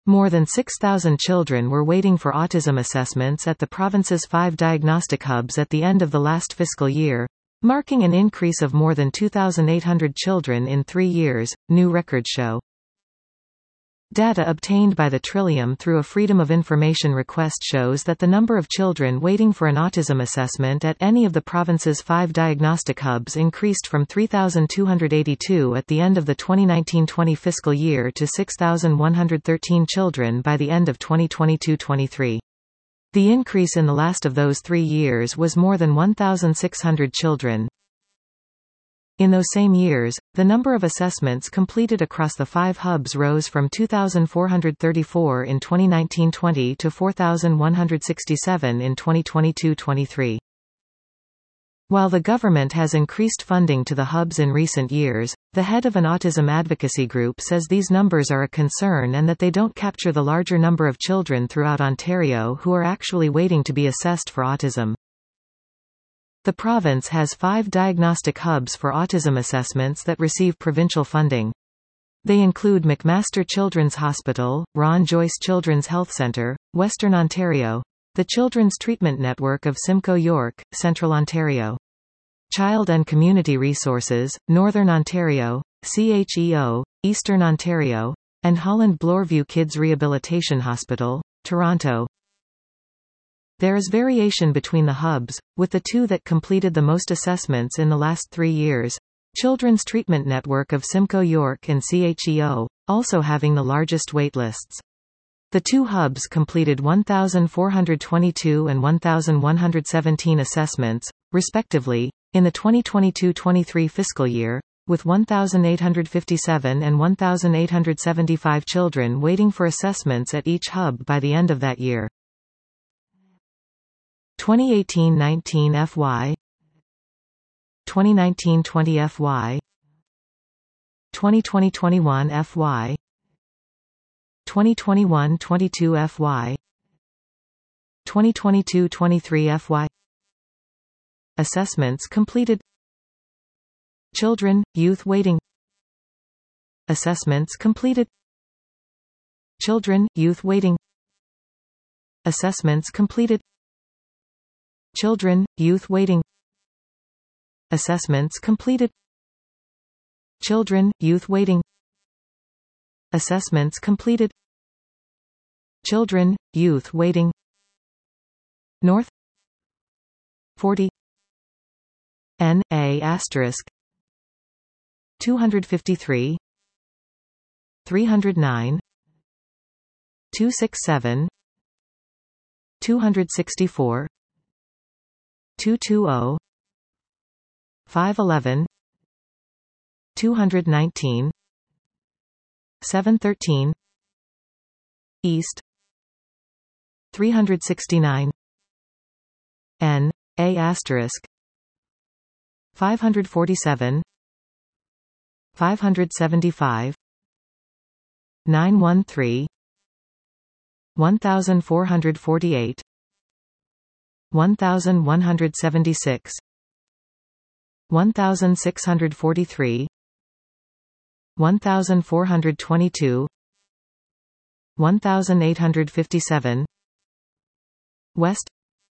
More than 6,000 children were waiting for autism assessments at the province's 5 diagnostic hubs at the end of the last fiscal year, marking an increase of more than 2,800 children in 3 years, new records show. Data obtained by the Trillium through a Freedom of Information request shows that the number of children waiting for an autism assessment at any of the province's 5 diagnostic hubs increased from 3,282 at the end of the 2019-20 fiscal year to 6,113 children by the end of 2022-23. The increase in the last of those 3 years was more than 1,600 children. In those same years, the number of assessments completed across the 5 hubs rose from 2,434 in 2019-20 to 4,167 in 2022-23. While the government has increased funding to the hubs in recent years, the head of an autism advocacy group says these numbers are a concern and that they don't capture the larger number of children throughout Ontario who are actually waiting to be assessed for autism. The province has 5 diagnostic hubs for autism assessments that receive provincial funding. They include McMaster Children's Hospital, Ron Joyce Children's Health Centre, Western Ontario, the Children's Treatment Network of Simcoe York, Central Ontario, Child and Community Resources, Northern Ontario, CHEO, Eastern Ontario, and Holland Bloorview Kids Rehabilitation Hospital, Toronto. There is variation between the hubs, with the 2 that completed the most assessments in the last 3 years, Children's Treatment Network of Simcoe York and CHEO, also having the largest waitlists. The 2 hubs completed 1,422 and 1,117 assessments, respectively, in the 2022-23 fiscal year, with 1,857 and 1,875 children waiting for assessments at each hub by the end of that year. 2018-19 FY, 2019-20 FY, 2020-21 FY, 2021-22 FY, 2022-23 FY. Assessments completed. Children, youth waiting. Assessments completed. Children, youth waiting. Assessments completed. Children, youth waiting. Assessments completed. Children, youth waiting. Assessments completed. Children, youth waiting. North 40 N A asterisk 253 309 267 264 220 511 219 713 East 369 N A asterisk 547 575 913 1448 1176 1643 1422 1857 West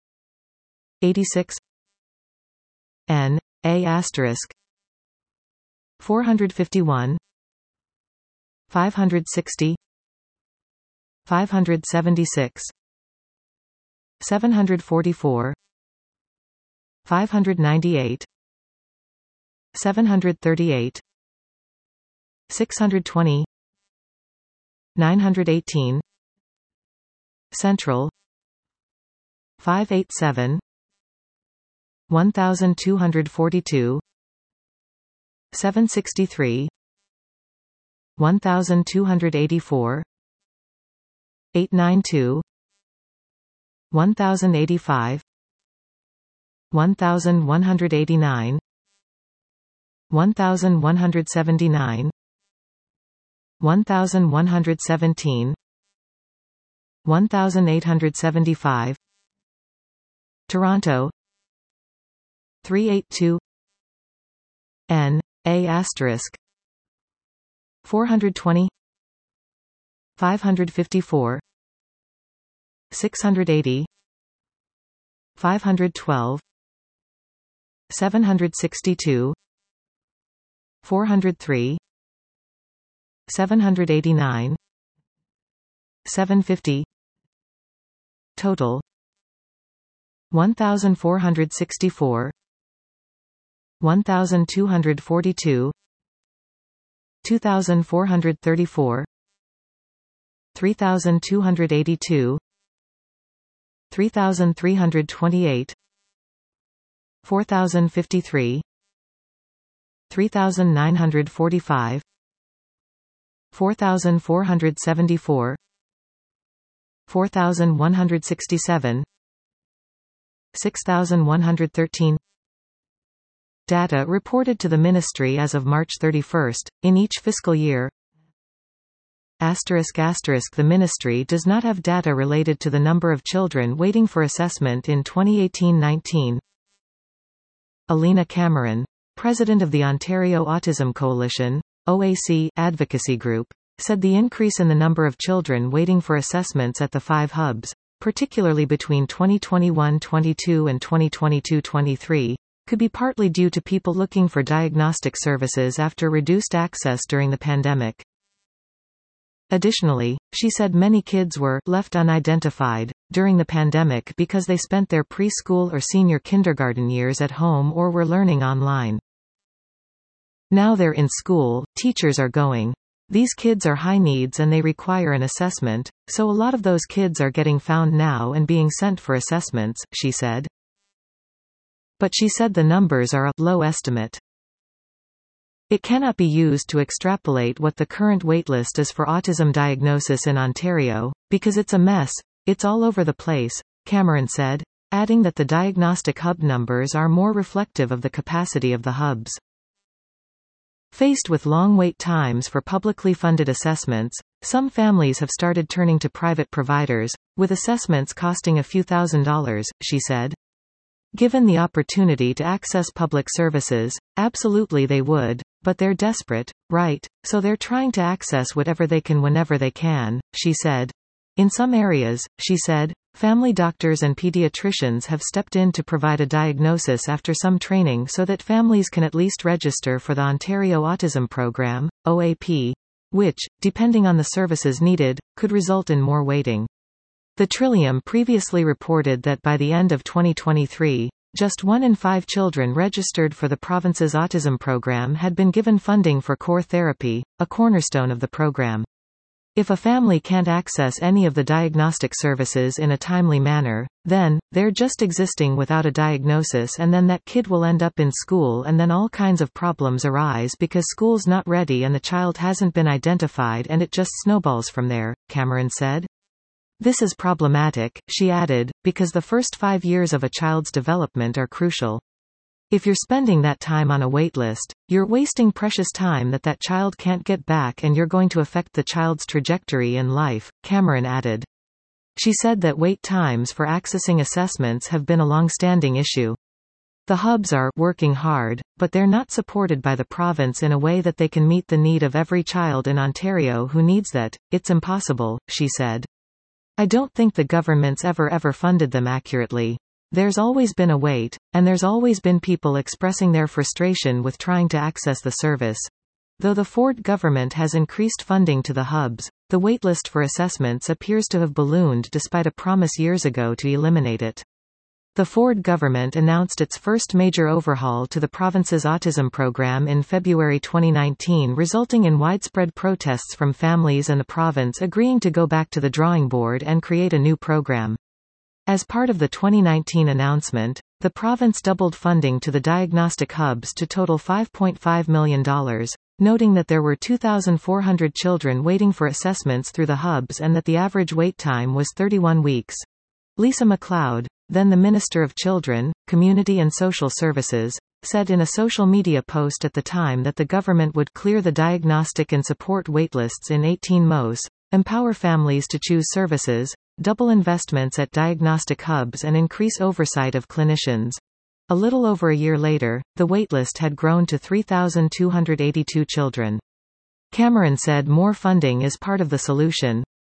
86 N A asterisk 451 560 576 744 598 738 620 918 Central 587 1242 763 1284 892 1085 1189 1179 1117 1875 Toronto 382 N A asterisk 420 554 680 512 762 403 789 750 Total 1464 1242 2434 3282 3328 4053 3945 4474 4167 6113 Data reported to the Ministry as of March 31, in each fiscal year. The Ministry does not have data related to the number of children waiting for assessment in 2018-19. Alina Cameron, President of the Ontario Autism Coalition, OAC advocacy group, said the increase in the number of children waiting for assessments at the 5 hubs, particularly between 2021-22 and 2022-23, could be partly due to people looking for diagnostic services after reduced access during the pandemic. Additionally, she said many kids were left unidentified during the pandemic because they spent their preschool or senior kindergarten years at home or were learning online. Now they're in school, teachers are going. These kids are high needs and they require an assessment, so a lot of those kids are getting found now and being sent for assessments, she said. But she said the numbers are a low estimate. It cannot be used to extrapolate what the current waitlist is for autism diagnosis in Ontario, because it's a mess, it's all over the place, Cameron said, adding that the diagnostic hub numbers are more reflective of the capacity of the hubs. Faced with long wait times for publicly funded assessments, some families have started turning to private providers, with assessments costing a few $1,000s, she said. Given the opportunity to access public services, absolutely they would, but they're desperate, right, so they're trying to access whatever they can whenever they can, she said. In some areas, she said, family doctors and pediatricians have stepped in to provide a diagnosis after some training so that families can at least register for the Ontario Autism Program, OAP, which, depending on the services needed, could result in more waiting. The Trillium previously reported that by the end of 2023, just 1 in 5 children registered for the province's autism program had been given funding for core therapy, a cornerstone of the program. If a family can't access any of the diagnostic services in a timely manner, then, they're just existing without a diagnosis, and then that kid will end up in school and then all kinds of problems arise because school's not ready and the child hasn't been identified and it just snowballs from there, Cameron said. This is problematic, she added, because the first 5 years of a child's development are crucial. If you're spending that time on a waitlist, you're wasting precious time that child can't get back and you're going to affect the child's trajectory in life, Cameron added. She said that wait times for accessing assessments have been a long-standing issue. The hubs are working hard, but they're not supported by the province in a way that they can meet the need of every child in Ontario who needs that. It's impossible, she said. I don't think the government's ever funded them accurately. There's always been a wait, and there's always been people expressing their frustration with trying to access the service. Though the Ford government has increased funding to the hubs, the waitlist for assessments appears to have ballooned despite a promise years ago to eliminate it. The Ford government announced its first major overhaul to the province's autism program in February 2019, resulting in widespread protests from families and the province agreeing to go back to the drawing board and create a new program. As part of the 2019 announcement, the province doubled funding to the diagnostic hubs to total $5.5 million, noting that there were 2,400 children waiting for assessments through the hubs and that the average wait time was 31 weeks. Lisa MacLeod, then the Minister of Children, Community and Social Services, said in a social media post at the time that the government would clear the diagnostic and support waitlists in 18 MOs, empower families to choose services, double investments at diagnostic hubs and increase oversight of clinicians. A little over a year later, the waitlist had grown to 3,282 children. Cameron said more funding is part of the solution,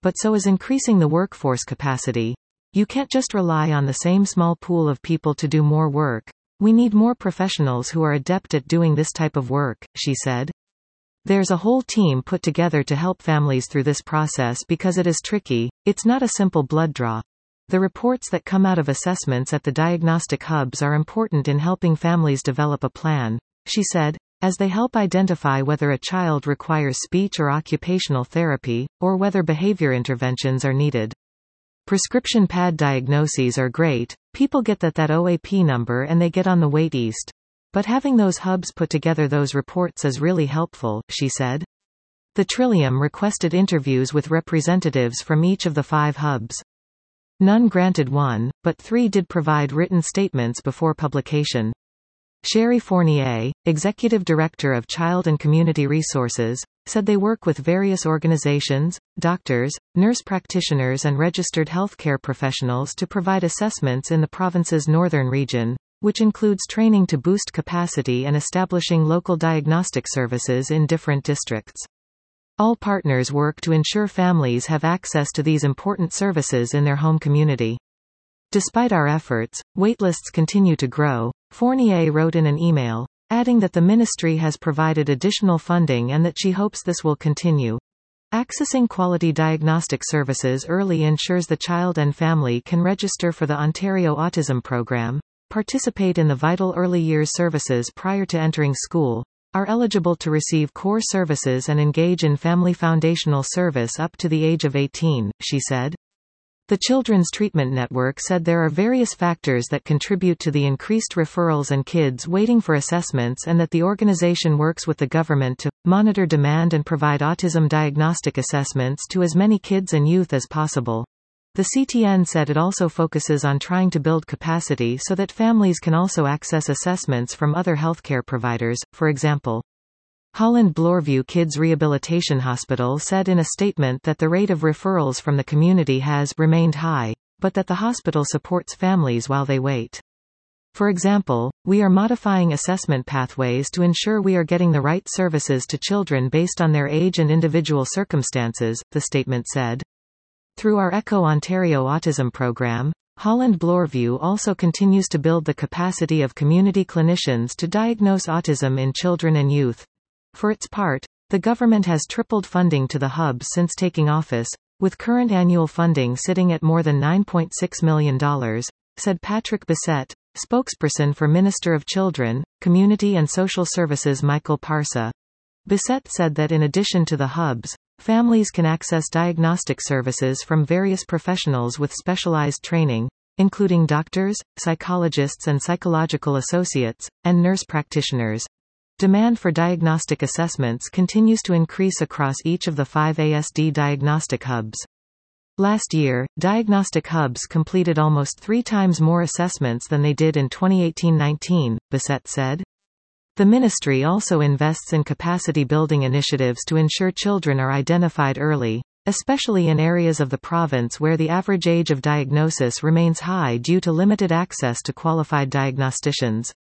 but so is increasing the workforce capacity. You can't just rely on the same small pool of people to do more work. We need more professionals who are adept at doing this type of work, she said. There's a whole team put together to help families through this process because it is tricky. It's not a simple blood draw. The reports that come out of assessments at the diagnostic hubs are important in helping families develop a plan, she said, as they help identify whether a child requires speech or occupational therapy, or whether behavior interventions are needed. Prescription pad diagnoses are great. People get that OAP number and they get on the wait list. But having those hubs put together those reports is really helpful, she said. The Trillium requested interviews with representatives from each of the 5 hubs. None granted one, but 3 did provide written statements before publication. Sherry Fournier, Executive Director of Child and Community Resources, said they work with various organizations, doctors, nurse practitioners and registered healthcare professionals to provide assessments in the province's northern region, which includes training to boost capacity and establishing local diagnostic services in different districts. All partners work to ensure families have access to these important services in their home community. Despite our efforts, waitlists continue to grow, Fournier wrote in an email, adding that the ministry has provided additional funding and that she hopes this will continue. Accessing quality diagnostic services early ensures the child and family can register for the Ontario Autism Program, participate in the vital early years services prior to entering school, are eligible to receive core services and engage in family foundational service up to the age of 18, she said. The Children's Treatment Network said there are various factors that contribute to the increased referrals and kids waiting for assessments and that the organization works with the government to monitor demand and provide autism diagnostic assessments to as many kids and youth as possible. The CTN said it also focuses on trying to build capacity so that families can also access assessments from other healthcare providers, for example. Holland Bloorview Kids Rehabilitation Hospital said in a statement that the rate of referrals from the community has remained high, but that the hospital supports families while they wait. For example, we are modifying assessment pathways to ensure we are getting the right services to children based on their age and individual circumstances, the statement said. Through our ECHO Ontario Autism Program, Holland Bloorview also continues to build the capacity of community clinicians to diagnose autism in children and youth. For its part, the government has tripled funding to the hubs since taking office, with current annual funding sitting at more than $9.6 million, said Patrick Bissett, spokesperson for Minister of Children, Community and Social Services Michael Parsa. Bissett said that in addition to the hubs, families can access diagnostic services from various professionals with specialized training, including doctors, psychologists and psychological associates, and nurse practitioners. Demand for diagnostic assessments continues to increase across each of the 5 ASD diagnostic hubs. Last year, diagnostic hubs completed almost 3 times more assessments than they did in 2018-19, Bissett said. The ministry also invests in capacity building initiatives to ensure children are identified early, especially in areas of the province where the average age of diagnosis remains high due to limited access to qualified diagnosticians.